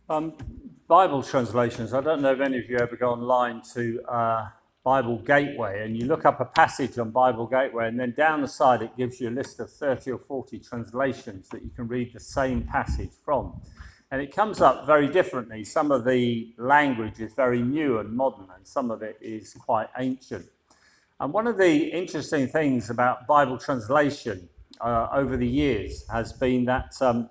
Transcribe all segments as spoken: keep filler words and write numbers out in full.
Um, Bible translations. I don't know if any of you ever go online to uh, Bible Gateway and you look up a passage on Bible Gateway, and then down the side it gives you a list of thirty or forty translations that you can read the same passage from. And it comes up very differently. Some of the language is very new and modern, and some of it is quite ancient. And one of the interesting things about Bible translation uh, over the years has been that um,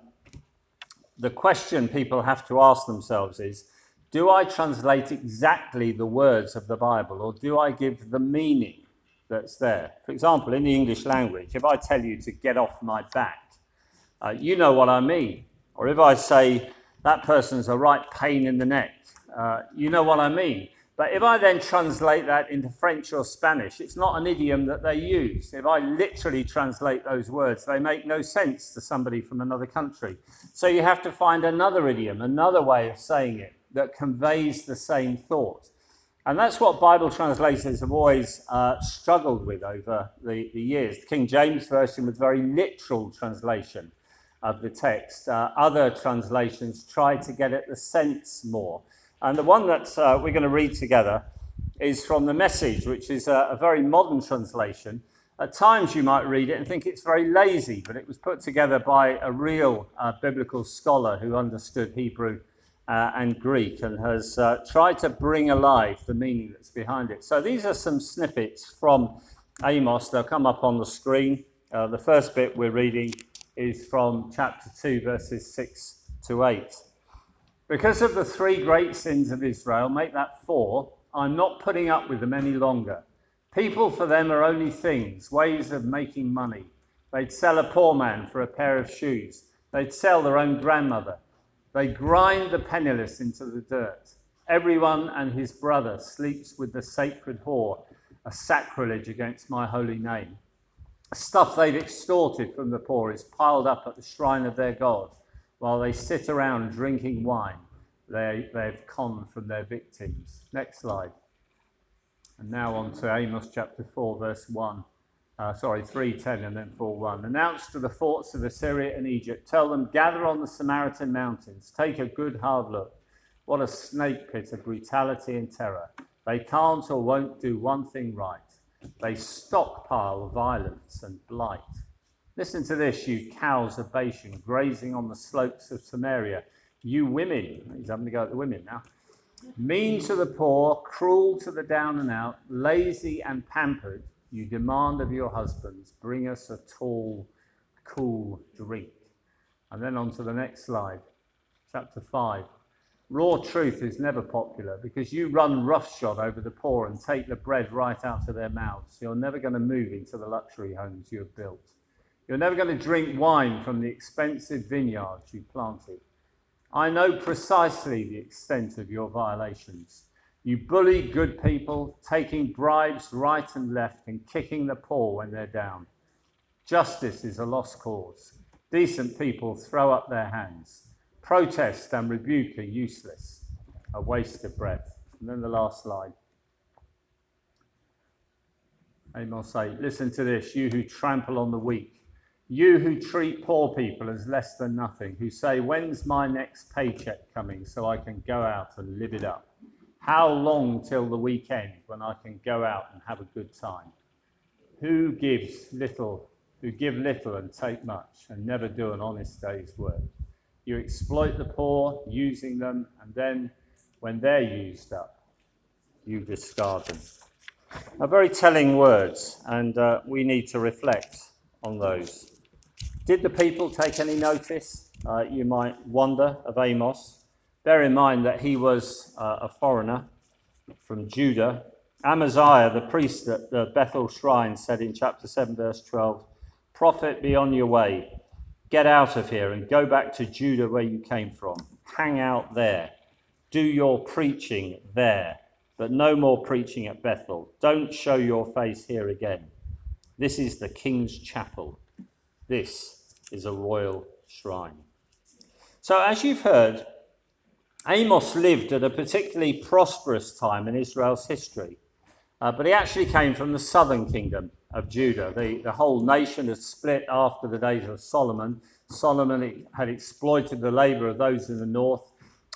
the question people have to ask themselves is, do I translate exactly the words of the Bible, or do I give the meaning that's there? For example, in the English language, if I tell you to get off my back, uh, you know what I mean. Or if I say that person's a right pain in the neck, uh, you know what I mean. But if I then translate that into French or Spanish, it's not an idiom that they use. If I literally translate those words, they make no sense to somebody from another country. So you have to find another idiom, another way of saying it that conveys the same thought. And that's what Bible translators have always uh, struggled with over the, the years. The King James Version was very literal translation of the text. Uh, other translations try to get at the sense more. And the one that uh, we're going to read together is from the Message, which is a, a very modern translation. At times you might read it and think it's very lazy, but it was put together by a real uh, biblical scholar who understood Hebrew uh, and Greek and has uh, tried to bring alive the meaning that's behind it. So these are some snippets from Amos. They'll come up on the screen. Uh, the first bit we're reading is from chapter two, verses six to eight. Because of the three great sins of Israel, make that four, I'm not putting up with them any longer. People for them are only things, ways of making money. They'd sell a poor man for a pair of shoes. They'd sell their own grandmother. They grind the penniless into the dirt. Everyone and his brother sleeps with the sacred whore, a sacrilege against my holy name. Stuff they've extorted from the poor is piled up at the shrine of their God. While they sit around drinking wine, they, they've conned from their victims. Next slide. And now on to Amos chapter four, verse one. Uh, sorry, three ten and then four one. Announce to the forts of Assyria and Egypt, tell them, gather on the Samaritan mountains, take a good hard look. What a snake pit of brutality and terror. They can't or won't do one thing right. They stockpile violence and blight. Listen to this, you cows of Bashan, grazing on the slopes of Samaria. You women, he's having to go at the women now, mean to the poor, cruel to the down and out, lazy and pampered, you demand of your husbands, bring us a tall, cool drink. And then on to the next slide, chapter five. Raw truth is never popular because you run roughshod over the poor and take the bread right out of their mouths. You're never going to move into the luxury homes you have built. You're never going to drink wine from the expensive vineyards you planted. I know precisely the extent of your violations. You bully good people, taking bribes right and left and kicking the poor when they're down. Justice is a lost cause. Decent people throw up their hands. Protest and rebuke are useless, a waste of breath. And then the last slide. Amos eight, listen to this, you who trample on the weak. You who treat poor people as less than nothing, who say, when's my next paycheck coming so I can go out and live it up? How long till the weekend when I can go out and have a good time? Who gives little, who give little and take much and never do an honest day's work? You exploit the poor, using them, and then when they're used up, you discard them. Are very telling words, and uh, we need to reflect on those. Did the people take any notice, uh, you might wonder, of Amos? Bear in mind that he was uh, a foreigner from Judah. Amaziah, the priest at the Bethel shrine, said in chapter seven, verse twelve, prophet, be on your way. Get out of here and go back to Judah where you came from. Hang out there. Do your preaching there, but no more preaching at Bethel. Don't show your face here again. This is the king's chapel. This is a royal shrine. So as you've heard, Amos lived at a particularly prosperous time in Israel's history, uh, but he actually came from the southern kingdom of Judah. The, the whole nation had split after the days of Solomon. Solomon had exploited the labor of those in the north,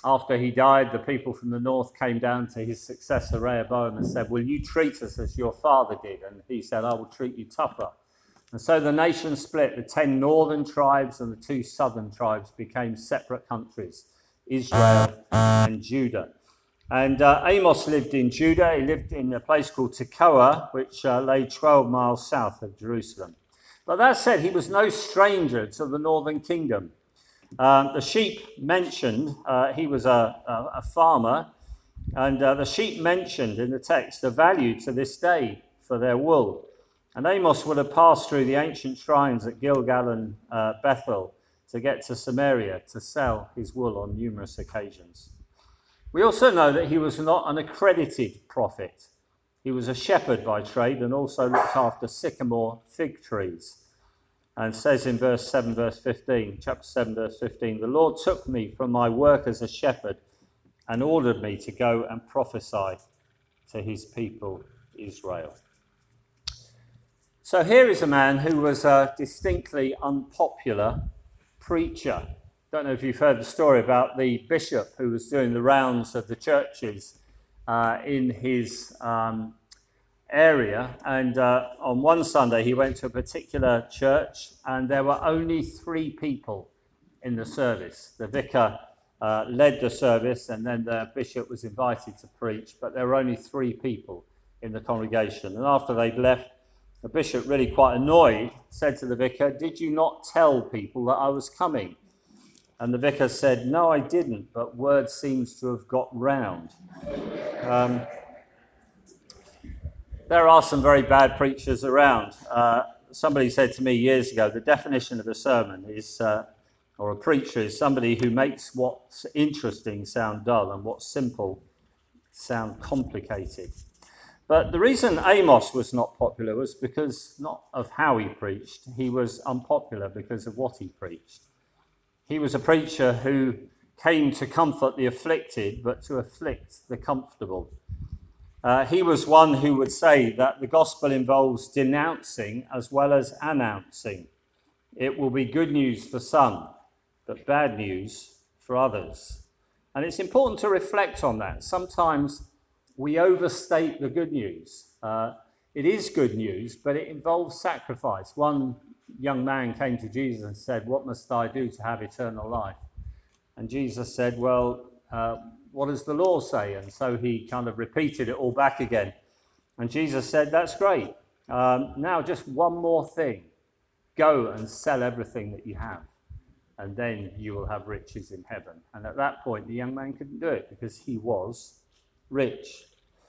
after he died, the people from the north came down to his successor Rehoboam and said, will you treat us as your father did? And he said, I will treat you tougher. And so the nation split. The ten northern tribes and the two southern tribes became separate countries, Israel and Judah. And uh, Amos lived in Judah. He lived in a place called Tekoa, which uh, lay twelve miles south of Jerusalem. But that said, he was no stranger to the northern kingdom. Uh, the sheep mentioned, uh, he was a, a, a farmer, and uh, the sheep mentioned in the text are valued to this day for their wool. And Amos would have passed through the ancient shrines at Gilgal and uh, Bethel to get to Samaria to sell his wool on numerous occasions. We also know that he was not an accredited prophet. He was a shepherd by trade and also looked after sycamore fig trees. And says in verse seven, verse fifteen, chapter seven, verse fifteen, the Lord took me from my work as a shepherd and ordered me to go and prophesy to his people Israel. So here is a man who was a distinctly unpopular preacher. Don't know if you've heard the story about the bishop who was doing the rounds of the churches uh, in his um, area. And uh, on one Sunday, he went to a particular church, and there were only three people in the service. The vicar uh, led the service, and then the bishop was invited to preach, but there were only three people in the congregation. And after they'd left, the bishop, really quite annoyed, said to the vicar, did you not tell people that I was coming? And the vicar said, no, I didn't, but word seems to have got round. Um, there are some very bad preachers around. Uh, somebody said to me years ago, the definition of a sermon is, uh, or a preacher is somebody who makes what's interesting sound dull and what's simple sound complicated. But the reason Amos was not popular was because not of how he preached. He was unpopular because of what he preached. He was a preacher who came to comfort the afflicted, but to afflict the comfortable. Uh, he was one who would say that the gospel involves denouncing as well as announcing. It will be good news for some, but bad news for others. And it's important to reflect on that. Sometimes we overstate the good news. Uh, it is good news, but it involves sacrifice. One young man came to Jesus and said, what must I do to have eternal life? And Jesus said, well, uh, what does the law say? And so he kind of repeated it all back again. And Jesus said, that's great. Um, now just one more thing. Go and sell everything that you have, and then you will have riches in heaven. And at that point, the young man couldn't do it because he was rich.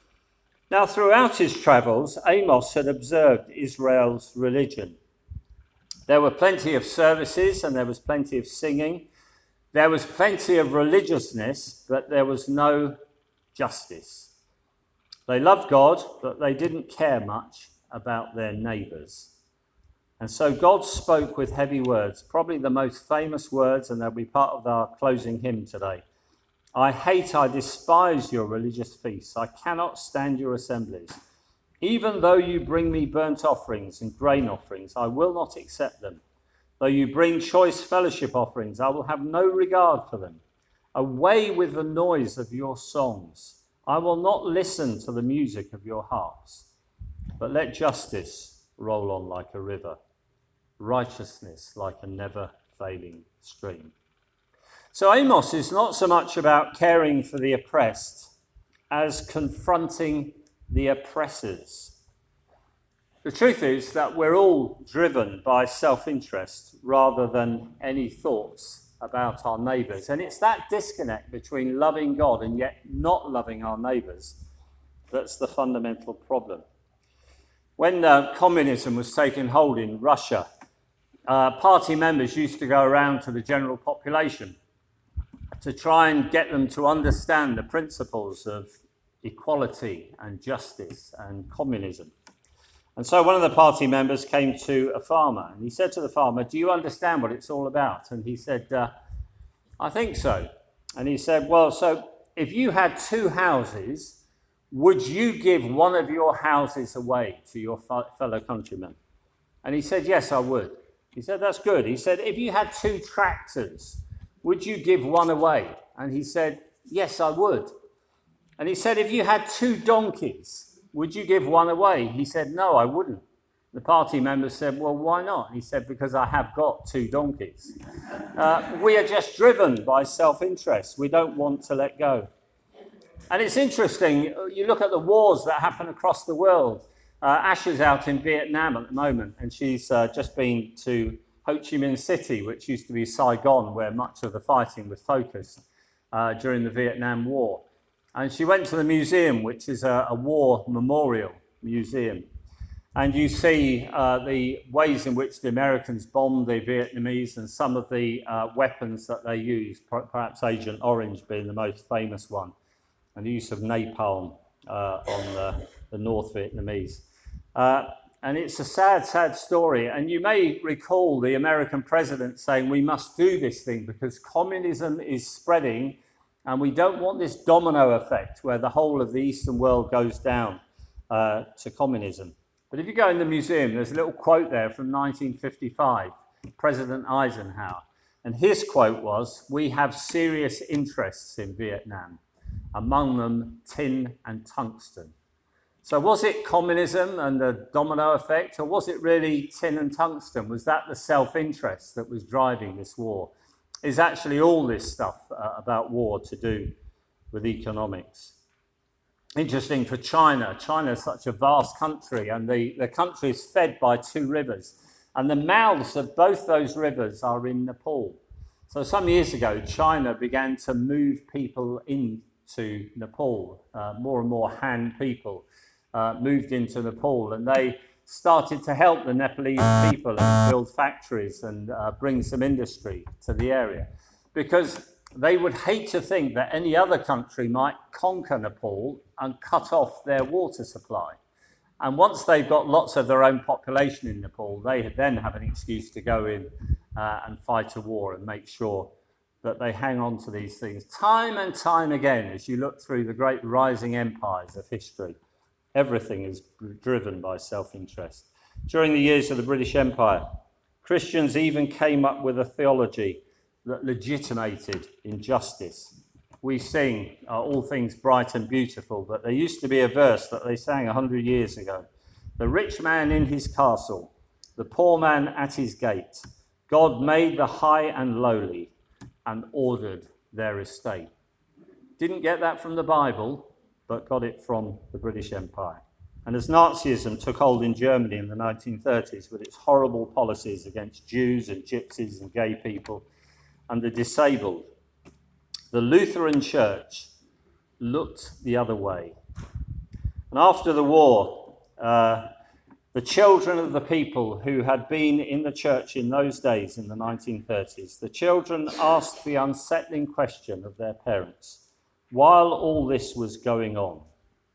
Now, throughout his travels, Amos had observed Israel's religion. There were plenty of services and there was plenty of singing. There was plenty of religiousness, but there was no justice. They loved God, but they didn't care much about their neighbours. And so God spoke with heavy words, probably the most famous words, and they'll be part of our closing hymn today. I hate, I despise your religious feasts. I cannot stand your assemblies. Even though you bring me burnt offerings and grain offerings, I will not accept them. Though you bring choice fellowship offerings, I will have no regard for them. Away with the noise of your songs. I will not listen to the music of your harps. But let justice roll on like a river, righteousness like a never-failing stream. So Amos is not so much about caring for the oppressed as confronting the oppressors. The truth is that we're all driven by self-interest rather than any thoughts about our neighbours. And it's that disconnect between loving God and yet not loving our neighbours that's the fundamental problem. When uh, communism was taking hold in Russia, uh, party members used to go around to the general population to try and get them to understand the principles of equality and justice and communism. And so one of the party members came to a farmer and he said to the farmer, do you understand what it's all about? And he said, uh, I think so. And he said, well, so if you had two houses, would you give one of your houses away to your fellow countrymen? And he said, yes, I would. He said, that's good. He said, if you had two tractors, would you give one away? And he said, yes, I would. And he said, if you had two donkeys, would you give one away? He said, no, I wouldn't. The party members said, well, why not? He said, because I have got two donkeys. Uh, we are just driven by self-interest. We don't want to let go. And it's interesting, you look at the wars that happen across the world. Uh, Ash is out in Vietnam at the moment, and she's uh, just been to Ho Chi Minh City, which used to be Saigon, where much of the fighting was focused uh, during the Vietnam War. And she went to the museum, which is a, a war memorial museum. And you see uh, the ways in which the Americans bombed the Vietnamese and some of the uh, weapons that they used, perhaps Agent Orange being the most famous one, and the use of napalm uh, on the, the North Vietnamese. Uh, and it's a sad, sad story. And you may recall the American president saying, we must do this thing because communism is spreading and we don't want this domino effect where the whole of the Eastern world goes down uh, to communism. But if you go in the museum, there's a little quote there from nineteen fifty-five, President Eisenhower. And his quote was, we have serious interests in Vietnam, among them tin and tungsten. So was it communism and the domino effect, or was it really tin and tungsten? Was that the self-interest that was driving this war? Is actually all this stuff uh, about war to do with economics? Interesting for China. China is such a vast country, and the, the country is fed by two rivers. And the mouths of both those rivers are in Nepal. So some years ago, China began to move people into Nepal. Uh, more and more Han people uh, moved into Nepal, and they started to help the Nepalese people and build factories and uh, bring some industry to the area. Because they would hate to think that any other country might conquer Nepal and cut off their water supply. And once they've got lots of their own population in Nepal, they then have an excuse to go in uh, and fight a war and make sure that they hang on to these things. Time and time again, as you look through the great rising empires of history, everything is driven by self-interest. During the years of the British Empire, Christians even came up with a theology that legitimated injustice. We sing uh, all things bright and beautiful, but there used to be a verse that they sang a hundred years ago. The rich man in his castle, the poor man at his gate. God made the high and lowly and ordered their estate. Didn't get that from the Bible, but got it from the British Empire. And as Nazism took hold in Germany in the nineteen thirties with its horrible policies against Jews and gypsies and gay people and the disabled, the Lutheran Church looked the other way. And after the war, uh, the children of the people who had been in the church in those days, in the nineteen thirties, the children asked the unsettling question of their parents, while all this was going on,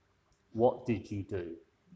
what did you do?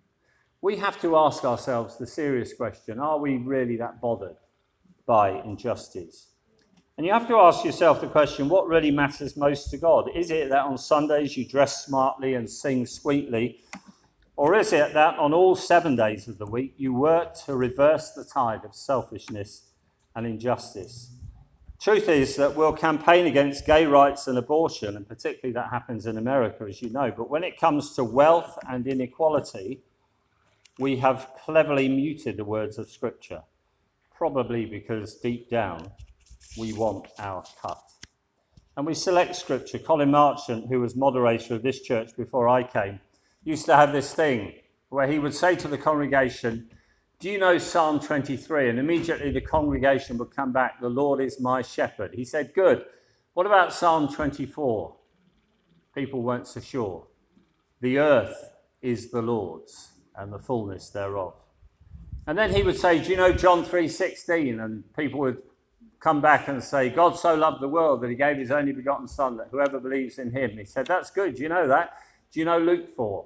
We have to ask ourselves the serious question, are we really that bothered by injustice? And you have to ask yourself the question, what really matters most to God? Is it that on Sundays you dress smartly and sing sweetly? Or is it that on all seven days of the week you work to reverse the tide of selfishness and injustice? Truth is that we'll campaign against gay rights and abortion, and particularly that happens in America, as you know. But when it comes to wealth and inequality, we have cleverly muted the words of Scripture, probably because deep down we want our cut. And we select Scripture. Colin Marchant, who was moderator of this church before I came, used to have this thing where he would say to the congregation, do you know Psalm twenty-three? And immediately the congregation would come back, the Lord is my shepherd. He said, good. What about Psalm twenty-four? People weren't so sure. The earth is the Lord's and the fullness thereof. And then he would say, do you know John three sixteen? And people would come back and say, God so loved the world that he gave his only begotten son, that whoever believes in him. He said, that's good. Do you know that? Do you know Luke four?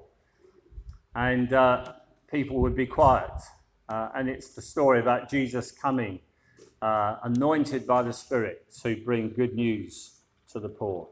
And uh, people would be quiet. Uh, and it's the story about Jesus coming, uh, anointed by the Spirit to bring good news to the poor.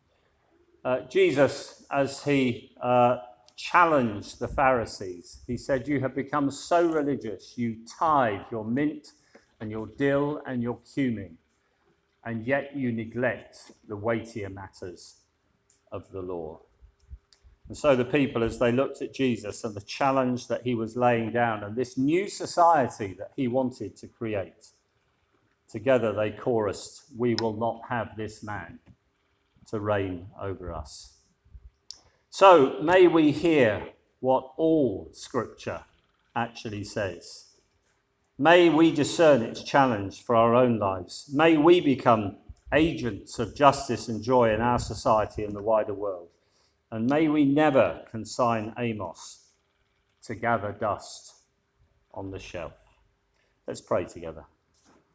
Uh, Jesus, as he uh, challenged the Pharisees, he said, you have become so religious, you tithe your mint and your dill and your cumin. and yet you neglect the weightier matters of the law. And so the people, as they looked at Jesus and the challenge that he was laying down and this new society that he wanted to create, together they chorused, "We will not have this man to reign over us." So may we hear what all Scripture actually says. May we discern its challenge for our own lives. May we become agents of justice and joy in our society and the wider world. And may we never consign Amos to gather dust on the shelf. Let's pray together.